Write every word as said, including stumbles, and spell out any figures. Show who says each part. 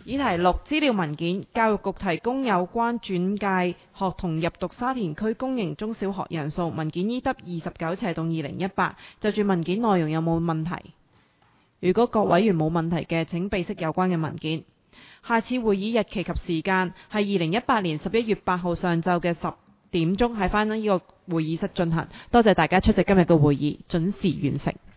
Speaker 1: 議題六：資料文件。教育局提供有關轉介學童入讀沙田區公營中小學人數，文件 E W 二十九斜洞二零一八。就住文件內容有冇問題？如果各委員冇問題嘅，請備悉有關嘅文件。下次會議日期及時間係二零一八年十一月八號上晝嘅十點鐘，喺返呢個會議室進行。多謝大家出席今日嘅會議，準時完成。